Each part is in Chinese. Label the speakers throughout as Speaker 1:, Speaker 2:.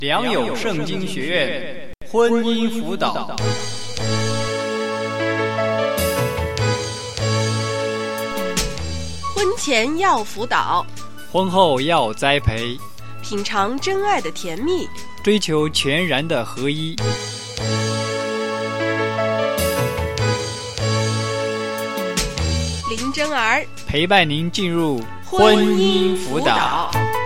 Speaker 1: 良友圣经学院婚姻辅导。
Speaker 2: 婚前要辅导，
Speaker 1: 婚后要栽培，
Speaker 2: 品尝真爱的甜蜜，
Speaker 1: 追求全然的合一。
Speaker 2: 林真儿
Speaker 1: 陪伴您进入婚姻辅导。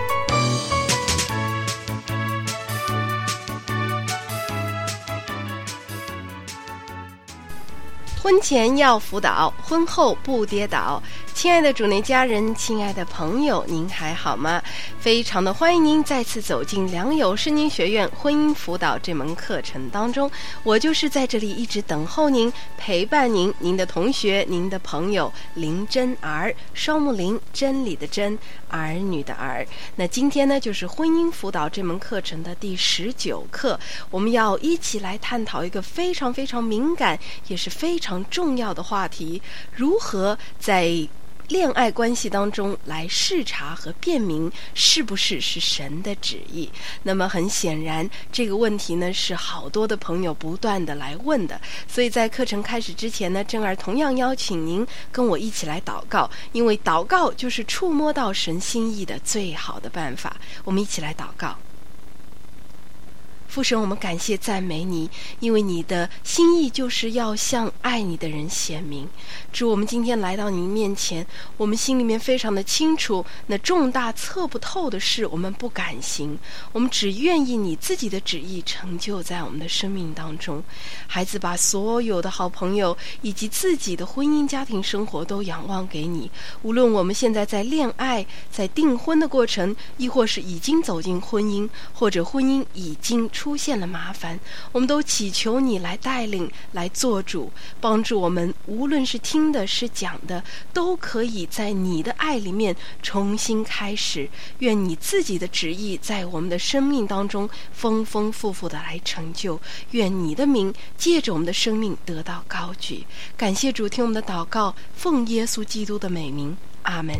Speaker 2: 婚前要辅导，婚后不跌倒。亲爱的主内家人，亲爱的朋友，您还好吗？非常的欢迎您再次走进良友圣经学院婚姻辅导这门课程当中。我就是在这里一直等候您，陪伴您，您的同学，您的朋友林真儿，双木林，真理的真，儿女的儿。那今天呢，就是婚姻辅导这门课程的第19课，我们要一起来探讨一个非常非常敏感也是非常重要的话题：如何在恋爱关系当中来视察和辨明是不是神的旨意。那么很显然，这个问题呢是好多的朋友不断的来问的，所以在课程开始之前呢，真儿同样邀请您跟我一起来祷告，因为祷告就是触摸到神心意的最好的办法。我们一起来祷告。父神，我们感谢赞美你，因为你的心意就是要向爱你的人显明。主，我们今天来到您面前，我们心里面非常的清楚，那重大测不透的事我们不敢行，我们只愿意你自己的旨意成就在我们的生命当中。孩子把所有的好朋友以及自己的婚姻家庭生活都仰望给你，无论我们现在在恋爱，在订婚的过程，亦或是已经走进婚姻，或者婚姻已经出现了麻烦，我们都祈求你来带领，来做主，帮助我们，无论是听的是讲的，都可以在你的爱里面重新开始。愿你自己的旨意在我们的生命当中丰丰富富的来成就，愿你的名借着我们的生命得到高举。感谢主，听我们的祷告，奉耶稣基督的美名，阿们。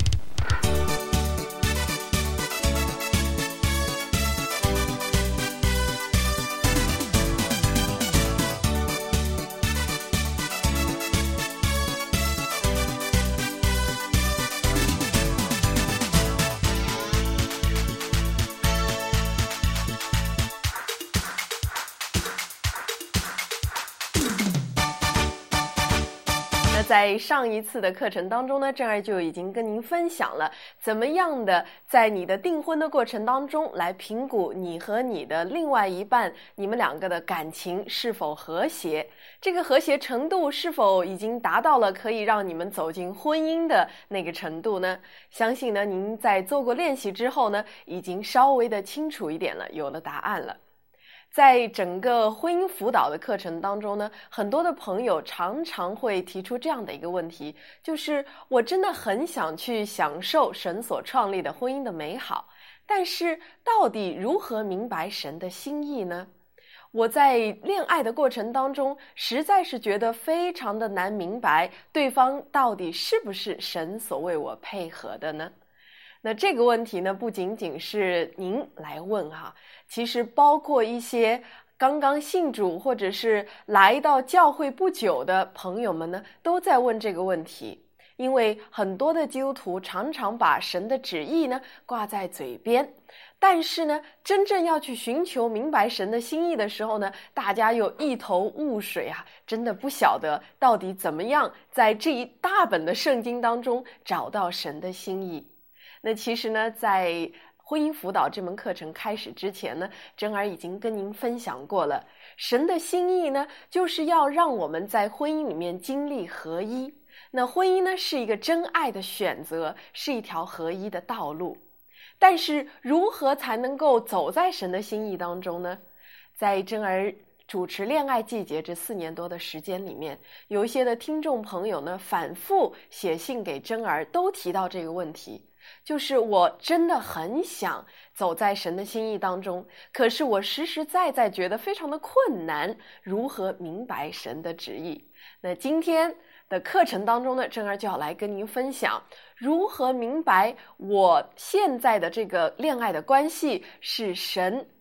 Speaker 2: 在上一次的课程当中呢，真儿就已经跟您分享了怎么样的在你的订婚的过程当中来评估你和你的另外一半，你们两个的感情是否和谐，这个和谐程度是否已经达到了可以让你们走进婚姻的那个程度呢？相信呢，您在做过练习之后呢，已经稍微的清楚一点了，有了答案了。在整个婚姻辅导的课程当中呢，很多的朋友常常会提出这样的一个问题，就是我真的很想去享受神所创立的婚姻的美好，但是到底如何明白神的心意呢？我在恋爱的过程当中实在是觉得非常的难明白对方到底是不是神所为我配合的呢？那这个问题呢，不仅仅是您来问哈，其实包括一些刚刚信主或者是来到教会不久的朋友们呢，都在问这个问题。因为很多的基督徒常常把神的旨意呢挂在嘴边，但是呢，真正要去寻求明白神的心意的时候呢，大家又一头雾水啊，真的不晓得到底怎么样在这一大本的圣经当中找到神的心意。那其实呢，在婚姻辅导这门课程开始之前呢，真儿已经跟您分享过了，神的心意呢，就是要让我们在婚姻里面经历合一。那婚姻呢，是一个真爱的选择，是一条合一的道路。但是如何才能够走在神的心意当中呢？在真儿主持恋爱季节这4年多的时间里面，有一些的听众朋友呢，反复写信给真儿，都提到这个问题，就是我真的很想走在神的心意当中，可是我实实在在觉得非常的困难，如何明白神的旨意。那今天的课程当中呢，真儿就要来跟您分享如何明白我现在的这个恋爱的关系是神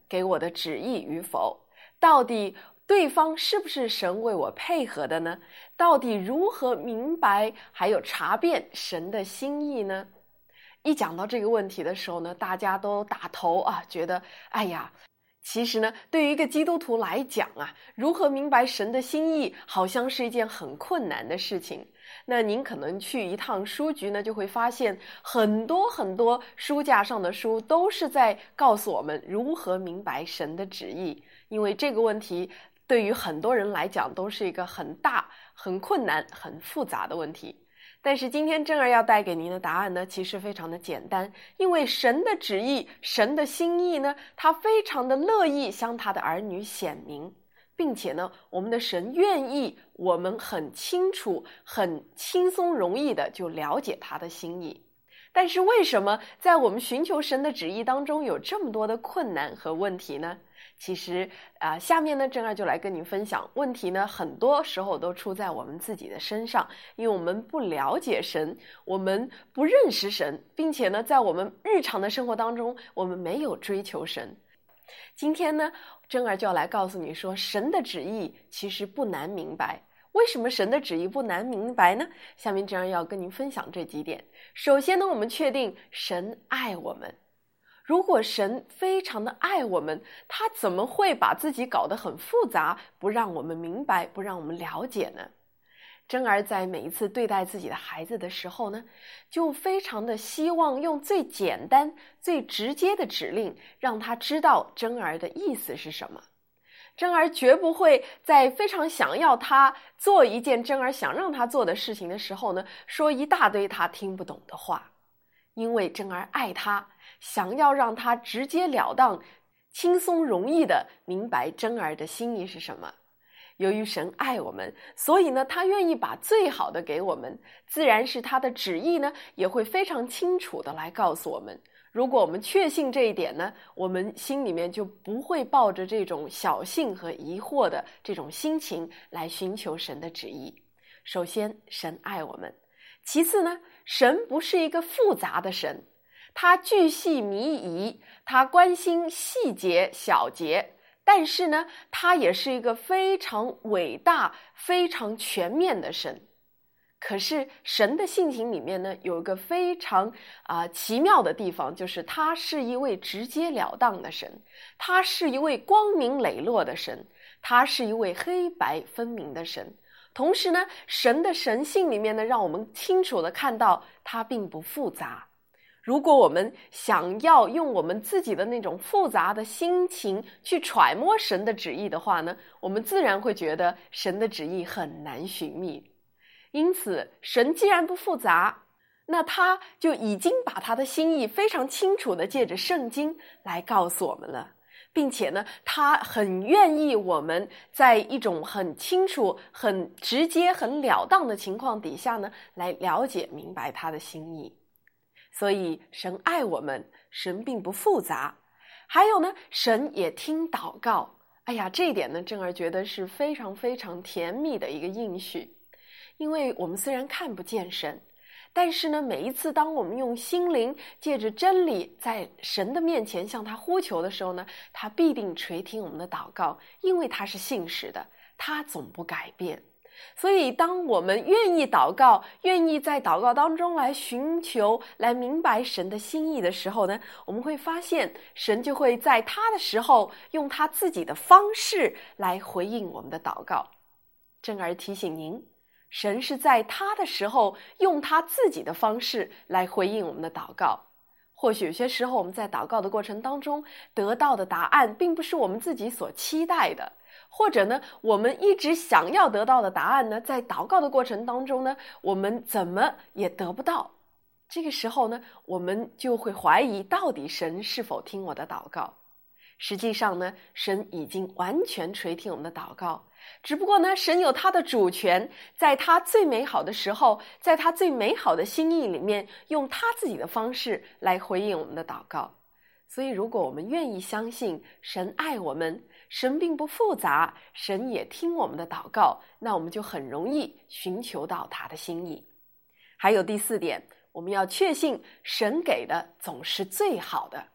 Speaker 2: 给我的旨意与否？到底对方是不是神为我配合的呢？到底如何明白还有查遍神的心意呢？一讲到这个问题的时候呢，大家都打头啊，觉得哎呀，其实呢，对于一个基督徒来讲啊，如何明白神的心意，好像是一件很困难的事情。那您可能去一趟书局呢，就会发现很多很多书架上的书都是在告诉我们如何明白神的旨意，因为这个问题对于很多人来讲都是一个很大、很困难、很复杂的问题。但是今天珍儿要带给您的答案呢，其实非常的简单，因为神的旨意、神的心意呢，他非常的乐意向他的儿女显明，并且呢，我们的神愿意我们很清楚、很轻松容易的就了解他的心意。但是为什么在我们寻求神的旨意当中有这么多的困难和问题呢？其实下面呢，珍儿就来跟您分享，问题呢很多时候都出在我们自己的身上，因为我们不了解神，我们不认识神，并且呢，在我们日常的生活当中，我们没有追求神。今天呢，珍儿就要来告诉你说，神的旨意其实不难明白。为什么神的旨意不难明白呢？下面珍儿要跟您分享这几点。首先呢，我们确定神爱我们。如果神非常的爱我们，他怎么会把自己搞得很复杂，不让我们明白，不让我们了解呢？珍儿在每一次对待自己的孩子的时候呢，就非常的希望用最简单、最直接的指令，让他知道珍儿的意思是什么。珍儿绝不会在非常想要他做一件珍儿想让他做的事情的时候呢，说一大堆他听不懂的话。因为珍儿爱他，想要让他直截了当、轻松容易的明白珍儿的心意是什么。由于神爱我们，所以呢，他愿意把最好的给我们，自然是他的旨意呢，也会非常清楚的来告诉我们。如果我们确信这一点呢，我们心里面就不会抱着这种侥幸和疑惑的这种心情来寻求神的旨意。首先，神爱我们。其次呢，神不是一个复杂的神，他巨细靡遗，他关心细节小节，但是呢，他也是一个非常伟大、非常全面的神。可是神的性情里面呢，有一个非常奇妙的地方，就是他是一位直截了当的神，他是一位光明磊落的神，他是一位黑白分明的神。同时呢，神的神性里面呢，让我们清楚地看到它并不复杂。如果我们想要用我们自己的那种复杂的心情去揣摩神的旨意的话呢，我们自然会觉得神的旨意很难寻觅。因此，神既然不复杂，那他就已经把他的心意非常清楚地借着圣经来告诉我们了。并且呢，他很愿意我们在一种很清楚、很直接、很了当的情况底下呢，来了解明白他的心意。所以神爱我们，神并不复杂。还有呢，神也听祷告。哎呀，这一点呢，珍儿觉得是非常非常甜蜜的一个应许。因为我们虽然看不见神，但是呢，每一次当我们用心灵借着真理在神的面前向他呼求的时候呢，他必定垂听我们的祷告，因为他是信实的，他总不改变。所以当我们愿意祷告，愿意在祷告当中来寻求、来明白神的心意的时候呢，我们会发现神就会在他的时候用他自己的方式来回应我们的祷告。珍儿提醒您，神是在他的时候用他自己的方式来回应我们的祷告。或许有些时候我们在祷告的过程当中得到的答案并不是我们自己所期待的，或者呢，我们一直想要得到的答案呢，在祷告的过程当中呢，我们怎么也得不到。这个时候呢，我们就会怀疑到底神是否听我的祷告。实际上呢，神已经完全垂听我们的祷告，只不过呢，神有他的主权，在他最美好的时候，在他最美好的心意里面，用他自己的方式来回应我们的祷告。所以如果我们愿意相信神爱我们，神并不复杂，神也听我们的祷告，那我们就很容易寻求到他的心意。还有第4点，我们要确信神给的总是最好的。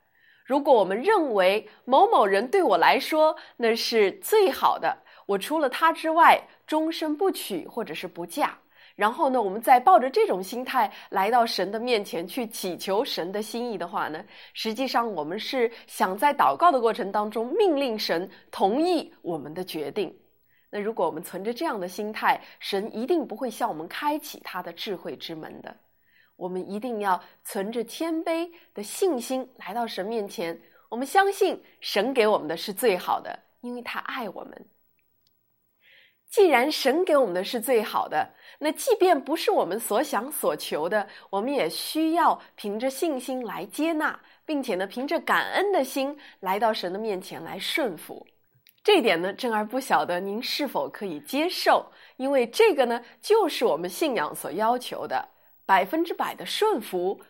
Speaker 2: 如果我们认为某某人对我来说那是最好的，我除了他之外终身不娶或者是不嫁，然后呢，我们再抱着这种心态来到神的面前去祈求神的心意的话呢，实际上我们是想在祷告的过程当中命令神同意我们的决定。那如果我们存着这样的心态，神一定不会向我们开启他的智慧之门的。我们一定要存着谦卑的信心来到神面前，我们相信神给我们的是最好的，因为他爱我们。既然神给我们的是最好的，那即便不是我们所想所求的，我们也需要凭着信心来接纳，并且呢，凭着感恩的心来到神的面前来顺服。这一点呢，珍儿不晓得您是否可以接受，因为这个呢，就是我们信仰所要求的，100%的顺服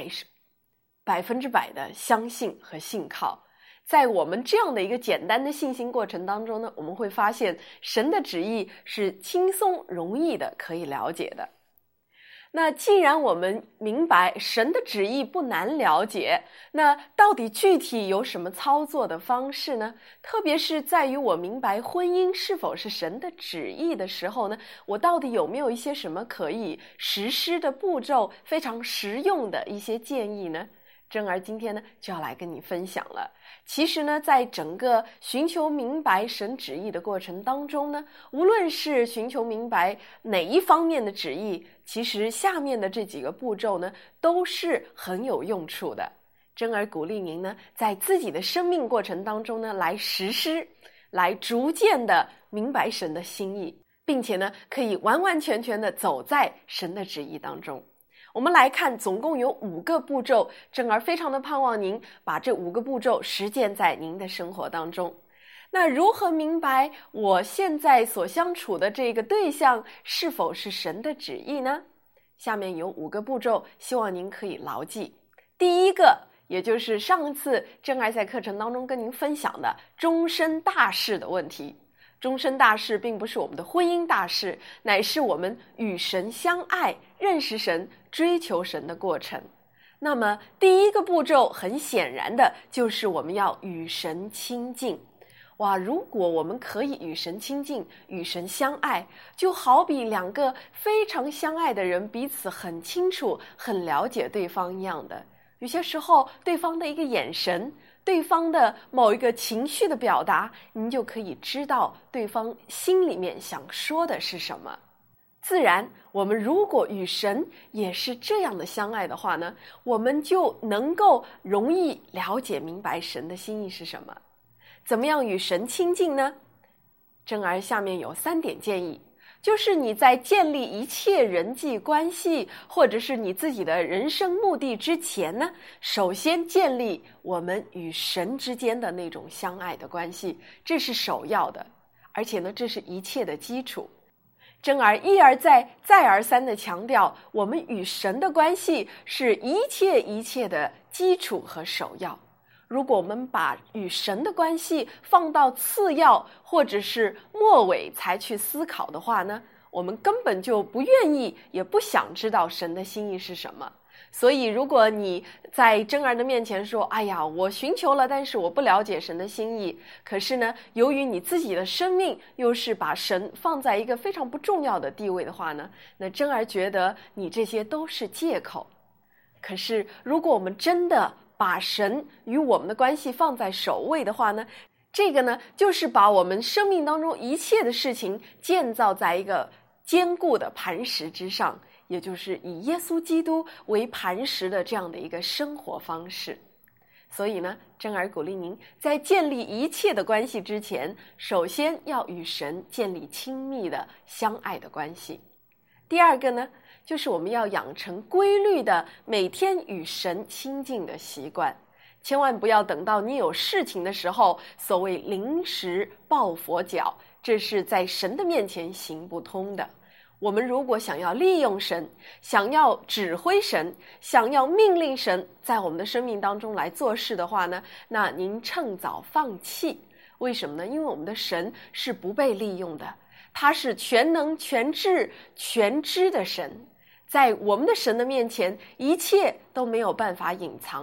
Speaker 2: ，100%的相信和信靠。在我们这样的一个简单的信心过程当中呢，我们会发现神的旨意是轻松容易的可以了解的。那既然我们明白神的旨意不难了解，那到底具体有什么操作的方式呢？特别是在于我明白婚姻是否是神的旨意的时候呢，我到底有没有一些什么可以实施的步骤，非常实用的一些建议呢？珍儿今天呢就要来跟你分享了。其实呢，在整个寻求明白神旨意的过程当中呢，无论是寻求明白哪一方面的旨意，其实下面的这几个步骤呢都是很有用处的。珍儿鼓励您呢，在自己的生命过程当中呢来实施，来逐渐的明白神的心意，并且呢可以完完全全的走在神的旨意当中。我们来看总共有5个步骤，珍儿非常的盼望您把这5个步骤实践在您的生活当中。那如何明白我现在所相处的这个对象是否是神的旨意呢？下面有5个步骤，希望您可以牢记。第一个，也就是上次珍儿在课程当中跟您分享的终身大事的问题。终身大事并不是我们的婚姻大事，乃是我们与神相爱、认识神、追求神的过程。那么第一个步骤很显然的就是我们要与神亲近。哇，如果我们可以与神亲近、与神相爱，就好比2个非常相爱的人彼此很清楚、很了解对方一样的。有些时候对方的一个眼神，对方的某一个情绪的表达，您就可以知道对方心里面想说的是什么。自然，我们如果与神也是这样的相爱的话呢，我们就能够容易了解明白神的心意是什么。怎么样与神亲近呢？珍儿下面有3点建议，就是你在建立一切人际关系或者是你自己的人生目的之前呢，首先建立我们与神之间的那种相爱的关系，这是首要的，而且呢，这是一切的基础。珍儿一而再再而三地强调，我们与神的关系是一切的基础和首要。如果我们把与神的关系放到次要或者是末尾才去思考的话呢，我们根本就不愿意也不想知道神的心意是什么。所以如果你在珍儿的面前说，哎呀，我寻求了，但是我不了解神的心意，可是呢，由于你自己的生命又是把神放在一个非常不重要的地位的话呢，那珍儿觉得你这些都是借口。可是如果我们真的把神与我们的关系放在首位的话呢，这个呢就是把我们生命当中一切的事情建造在一个坚固的磐石之上，也就是以耶稣基督为磐石的这样的一个生活方式。所以呢，珍儿鼓励您在建立一切的关系之前，首先要与神建立亲密的相爱的关系。第二个呢，就是我们要养成规律的每天与神亲近的习惯，千万不要等到你有事情的时候，所谓临时抱佛脚，这是在神的面前行不通的。我们如果想要利用神，想要指挥神，想要命令神在我们的生命当中来做事的话呢，那您趁早放弃。为什么呢？因为我们的神是不被利用的，他是全能全智全知的神，在我们的神的面前，一切都没有办法隐藏，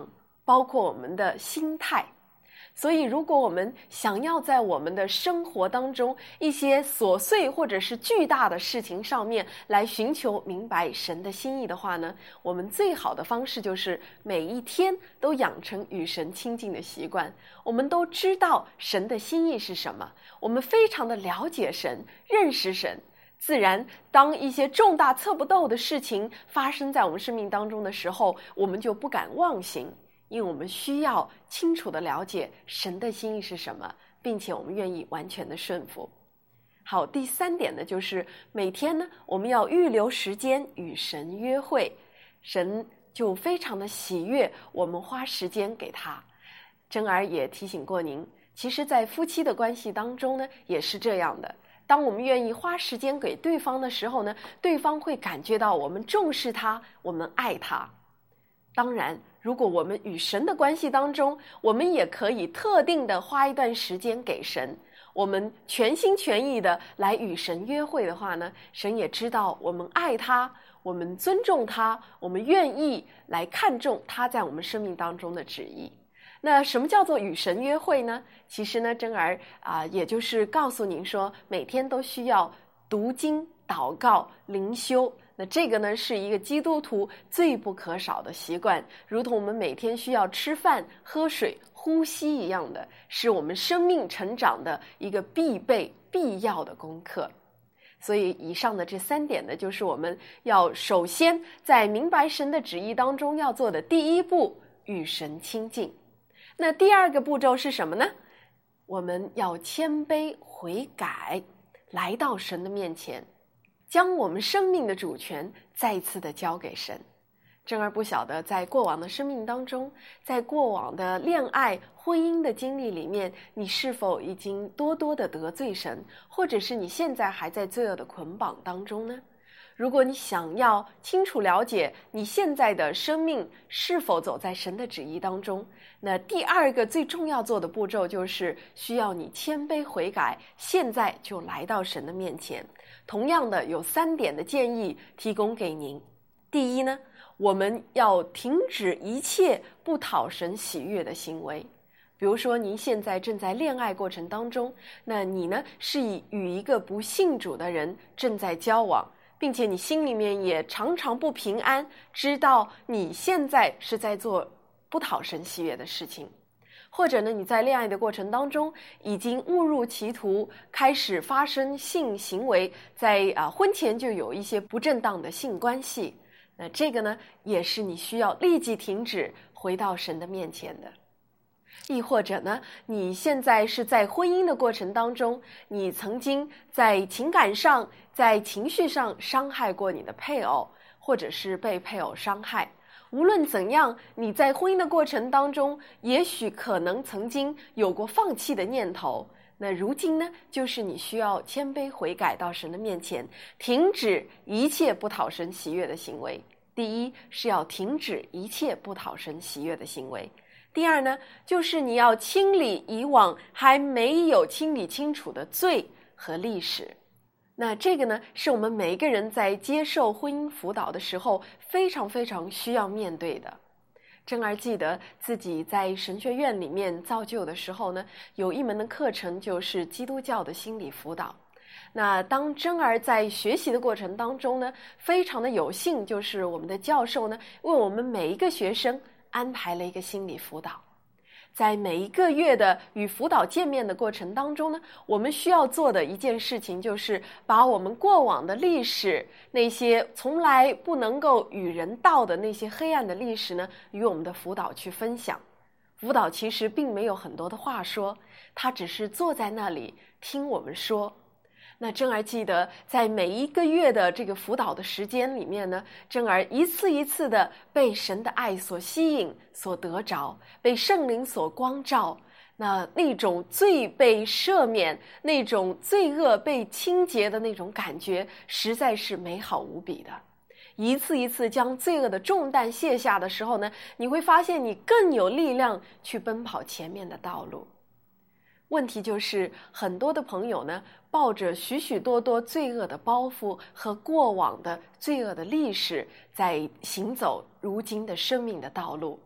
Speaker 2: 包括我们的心态。所以如果我们想要在我们的生活当中一些琐碎或者是巨大的事情上面来寻求明白神的心意的话呢，我们最好的方式就是每一天都养成与神亲近的习惯。我们都知道神的心意是什么，我们非常的了解神，认识神，自然当一些重大测不透的事情发生在我们生命当中的时候，我们就不敢妄行，因为我们需要清楚的了解神的心意是什么，并且我们愿意完全的顺服。好，第3点呢，就是每天呢，我们要预留时间与神约会，神就非常的喜悦我们花时间给他。珍儿也提醒过您，其实在夫妻的关系当中呢，也是这样的。当我们愿意花时间给对方的时候呢，对方会感觉到我们重视他，我们爱他。当然，如果我们与神的关系当中，我们也可以特定的花一段时间给神，我们全心全意的来与神约会的话呢，神也知道我们爱他，我们尊重他，我们愿意来看重他在我们生命当中的旨意。那什么叫做与神约会呢？其实呢，珍儿也就是告诉您说，每天都需要读经、祷告、灵修。那这个呢，是一个基督徒最不可少的习惯，如同我们每天需要吃饭、喝水、呼吸一样的，是我们生命成长的一个必备、必要的功课。所以以上的这3点呢，就是我们要首先在明白神的旨意当中要做的第一步，与神亲近。那第2个步骤是什么呢？我们要谦卑悔改，来到神的面前，将我们生命的主权再一次的交给神。珍儿不晓得在过往的生命当中，在过往的恋爱、婚姻的经历里面，你是否已经多多的得罪神，或者是你现在还在罪恶的捆绑当中呢？如果你想要清楚了解你现在的生命是否走在神的旨意当中，那第2个最重要做的步骤就是需要你谦卑悔改，现在就来到神的面前。同样的，有3点的建议提供给您。第一呢，我们要停止一切不讨神喜悦的行为。比如说您现在正在恋爱过程当中，那你呢是与一个不信主的人正在交往，并且你心里面也常常不平安，知道你现在是在做不讨神喜悦的事情。或者呢，你在恋爱的过程当中已经误入歧途，开始发生性行为，在婚前就有一些不正当的性关系，那这个呢也是你需要立即停止，回到神的面前的。亦或者呢，你现在是在婚姻的过程当中，你曾经在情感上、在情绪上伤害过你的配偶，或者是被配偶伤害。无论怎样，你在婚姻的过程当中，也许可能曾经有过放弃的念头。那如今呢，就是你需要谦卑悔改到神的面前，停止一切不讨神喜悦的行为。第一是要停止一切不讨神喜悦的行为。第2呢，就是你要清理以往还没有清理清楚的罪和历史。那这个呢，是我们每一个人在接受婚姻辅导的时候非常非常需要面对的。珍儿记得自己在神学院里面造就的时候呢，有一门的课程就是基督教的心理辅导。那当珍儿在学习的过程当中呢，非常的有幸，就是我们的教授呢，为我们每一个学生安排了一个心理辅导。在每一个月的与辅导见面的过程当中呢，我们需要做的一件事情就是把我们过往的历史，那些从来不能够与人道的那些黑暗的历史呢，与我们的辅导去分享。辅导其实并没有很多的话说，他只是坐在那里听我们说。那珍儿记得在每一个月的这个辅导的时间里面呢，珍儿一次一次的被神的爱所吸引，所得着，被圣灵所光照，那种罪被赦免，那种罪恶被清洁的那种感觉，实在是美好无比的。一次一次将罪恶的重担卸下的时候呢，你会发现你更有力量去奔跑前面的道路。问题就是很多的朋友呢，抱着许许多多罪恶的包袱和过往的罪恶的历史，在行走如今的生命的道路。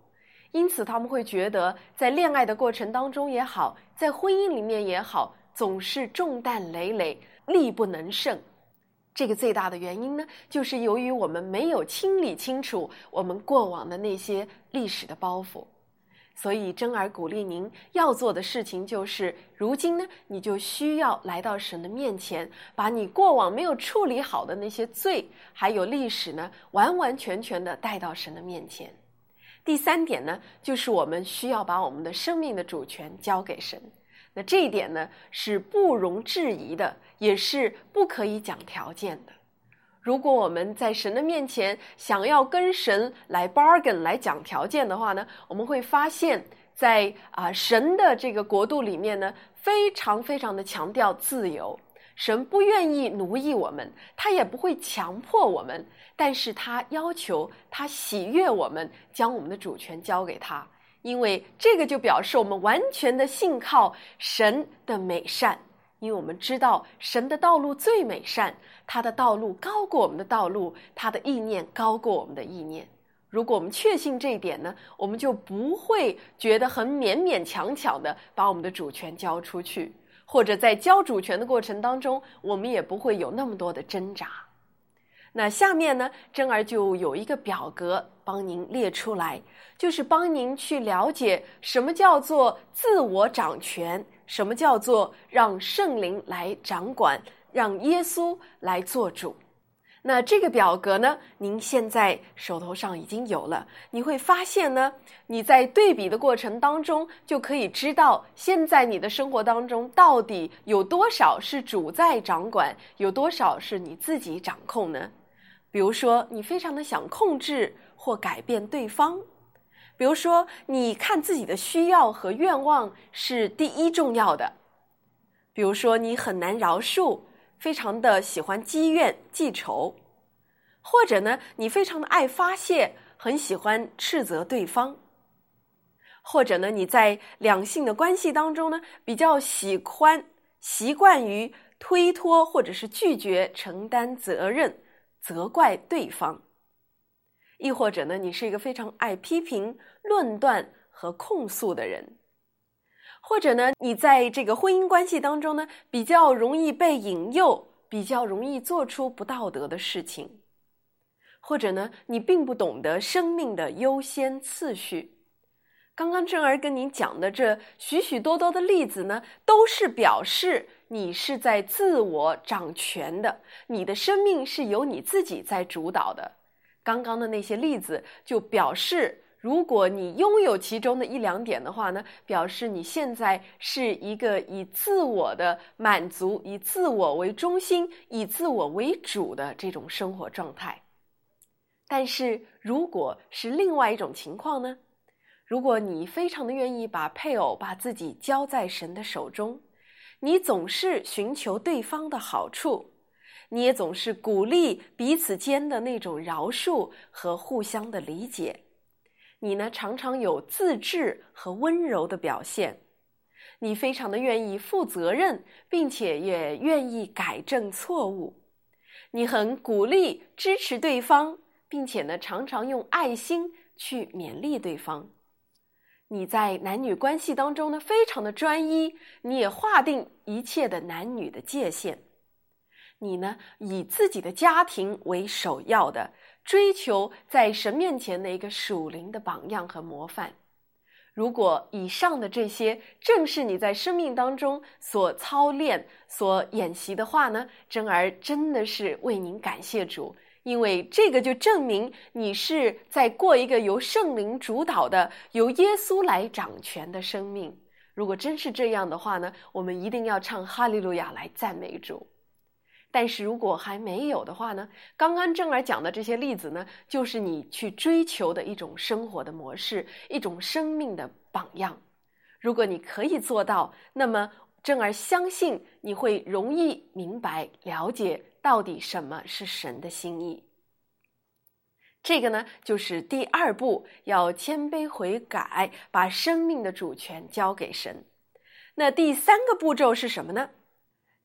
Speaker 2: 因此他们会觉得在恋爱的过程当中也好，在婚姻里面也好，总是重担累累，力不能胜。这个最大的原因呢，就是由于我们没有清理清楚我们过往的那些历史的包袱。所以真儿鼓励您要做的事情就是，如今呢，你就需要来到神的面前，把你过往没有处理好的那些罪还有历史呢，完完全全的带到神的面前。第三点呢，就是我们需要把我们的生命的主权交给神。那这一点呢，是不容置疑的，也是不可以讲条件的。如果我们在神的面前想要跟神来 bargain 来讲条件的话呢，我们会发现在神的这个国度里面呢，非常非常的强调自由。神不愿意奴役我们，他也不会强迫我们，但是他要求，他喜悦我们将我们的主权交给他，因为这个就表示我们完全的信靠神的美善。因为我们知道神的道路最美善，他的道路高过我们的道路，他的意念高过我们的意念。如果我们确信这一点呢，我们就不会觉得很勉勉强强的把我们的主权交出去，或者在交主权的过程当中，我们也不会有那么多的挣扎。那下面呢，真儿就有一个表格帮您列出来，就是帮您去了解什么叫做自我掌权，什么叫做让圣灵来掌管，让耶稣来做主。那这个表格呢，您现在手头上已经有了，你会发现呢，你在对比的过程当中，就可以知道现在你的生活当中到底有多少是主在掌管，有多少是你自己掌控呢？比如说你非常的想控制或改变对方，比如说你看自己的需要和愿望是第一重要的，比如说你很难饶恕，非常的喜欢积怨记仇，或者呢你非常的爱发泄，很喜欢斥责对方，或者呢你在两性的关系当中呢比较习惯于推脱或者是拒绝承担责任，责怪对方，亦或者呢你是一个非常爱批评论断和控诉的人，或者呢你在这个婚姻关系当中呢比较容易被引诱，比较容易做出不道德的事情，或者呢你并不懂得生命的优先次序。刚刚真儿跟您讲的这许许多多的例子呢，都是表示你是在自我掌权的，你的生命是由你自己在主导的。刚刚的那些例子就表示，如果你拥有其中的一两点的话呢，表示你现在是一个以自我的满足，以自我为中心，以自我为主的这种生活状态。但是如果是另外一种情况呢，如果你非常的愿意把配偶把自己交在神的手中，你总是寻求对方的好处，你也总是鼓励彼此间的那种饶恕和互相的理解，你呢常常有自制和温柔的表现，你非常的愿意负责任，并且也愿意改正错误，你很鼓励支持对方，并且呢常常用爱心去勉励对方。你在男女关系当中呢非常的专一，你也划定一切的男女的界限，你呢以自己的家庭为首要的，追求在神面前的一个属灵的榜样和模范。如果以上的这些正是你在生命当中所操练所演习的话呢，真儿真的是为您感谢主，因为这个就证明你是在过一个由圣灵主导的，由耶稣来掌权的生命。如果真是这样的话呢，我们一定要唱哈利路亚来赞美主。但是如果还没有的话呢，刚刚正儿讲的这些例子呢，就是你去追求的一种生活的模式，一种生命的榜样。如果你可以做到，那么正儿相信你会容易明白了解到底什么是神的心意。这个呢就是第二步，要谦卑悔改，把生命的主权交给神。那第三个步骤是什么呢？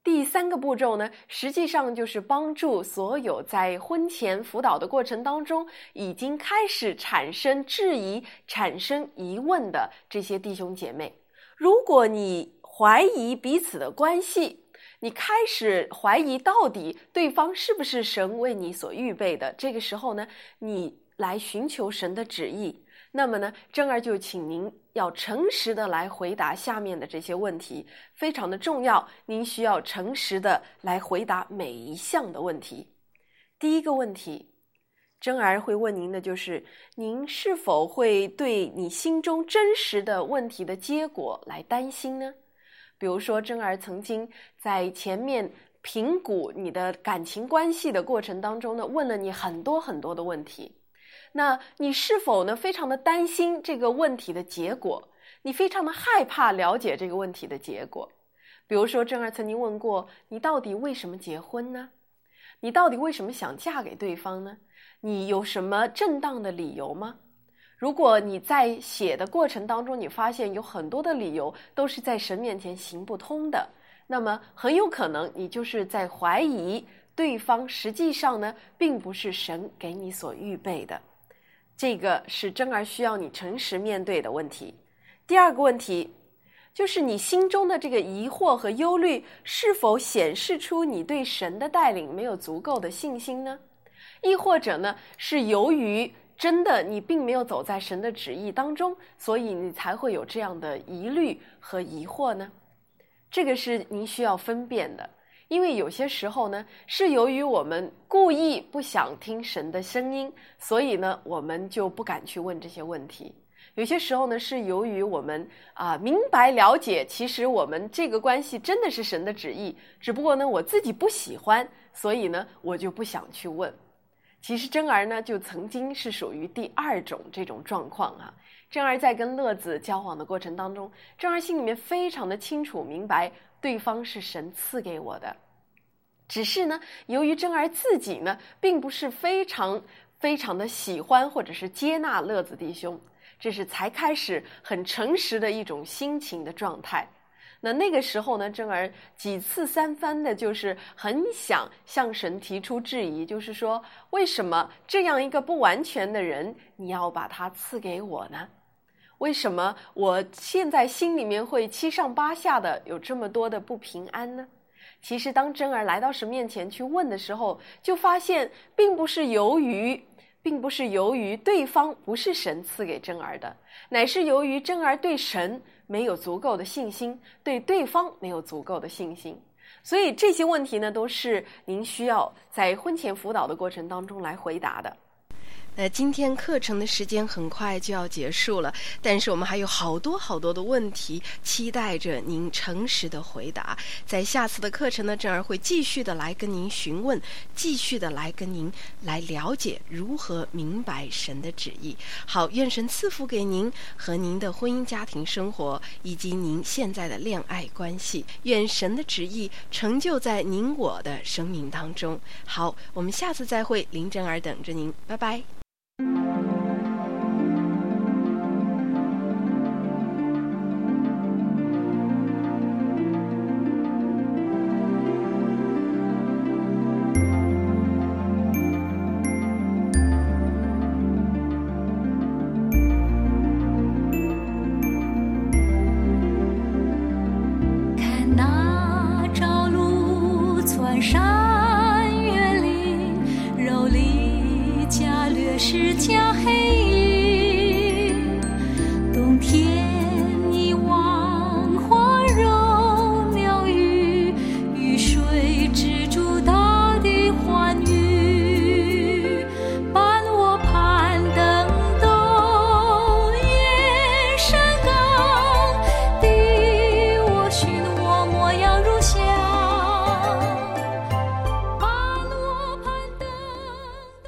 Speaker 2: 第3个步骤呢，实际上就是帮助所有在婚前辅导的过程当中已经开始产生质疑、产生疑问的这些弟兄姐妹。如果你怀疑彼此的关系，你开始怀疑到底对方是不是神为你所预备的，这个时候呢，你来寻求神的旨意。那么呢，珍儿就请您要诚实的来回答下面的这些问题，非常的重要，您需要诚实的来回答每一项的问题。第一个问题，珍儿会问您的就是，您是否会对你心中真实的问题的结果来担心呢？比如说，珍儿曾经在前面评估你的感情关系的过程当中呢，问了你很多很多的问题。那你是否呢非常的担心这个问题的结果？你非常的害怕了解这个问题的结果？比如说，珍儿曾经问过你，到底为什么结婚呢？你到底为什么想嫁给对方呢？你有什么正当的理由吗？如果你在写的过程当中，你发现有很多的理由都是在神面前行不通的，那么很有可能你就是在怀疑对方实际上呢并不是神给你所预备的。这个是珍儿需要你诚实面对的问题。第2个问题，就是你心中的这个疑惑和忧虑，是否显示出你对神的带领没有足够的信心呢？亦或者呢，是由于真的你并没有走在神的旨意当中，所以你才会有这样的疑虑和疑惑呢？这个是您需要分辨的。因为有些时候呢，是由于我们故意不想听神的声音，所以呢，我们就不敢去问这些问题。有些时候呢，是由于我们明白了解，其实我们这个关系真的是神的旨意，只不过呢，我自己不喜欢，所以呢，我就不想去问。其实珍儿呢，就曾经是属于第2种这种状况啊。珍儿在跟乐子交往的过程当中，珍儿心里面非常的清楚明白，对方是神赐给我的。只是呢，由于珍儿自己呢，并不是非常的喜欢或者是接纳乐子弟兄，这是才开始很诚实的一种心情的状态。那个时候呢，珍儿几次3番的就是很想向神提出质疑，就是说，为什么这样一个不完全的人，你要把他赐给我呢？为什么我现在心里面会七上八下的有这么多的不平安呢？其实当珍儿来到神面前去问的时候，就发现并不是由于对方不是神赐给珍儿的，乃是由于珍儿对神没有足够的信心，对对方没有足够的信心。所以这些问题呢，都是您需要在婚前辅导的过程当中来回答的。
Speaker 3: 今天课程的时间很快就要结束了，但是我们还有好多的问题期待着您诚实的回答。在下次的课程呢，珍儿会继续的来跟您询问，继续的来跟您来了解如何明白神的旨意。好，愿神赐福给您和您的婚姻家庭生活，以及您现在的恋爱关系。愿神的旨意成就在您我的生命当中。好，我们下次再会，林珍儿等着您，拜拜。